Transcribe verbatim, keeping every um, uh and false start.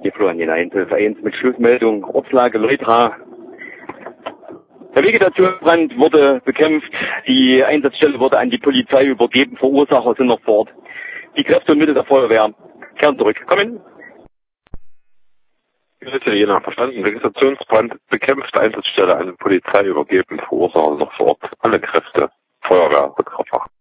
Die Florian eins eins mit Schlussmeldung Ortslage Leutra. Der Vegetationsbrand wurde bekämpft. Die Einsatzstelle wurde an die Polizei übergeben. Verursacher sind noch vor Ort. Die Kräfte und Mittel der Feuerwehr kehren zurück. Kommen. Italiener verstanden. Vegetationsbrand bekämpft, Einsatzstelle an die Polizei übergeben. Verursacher noch vor Ort. Alle Kräfte. Feuerwehr, Rückkraftfach.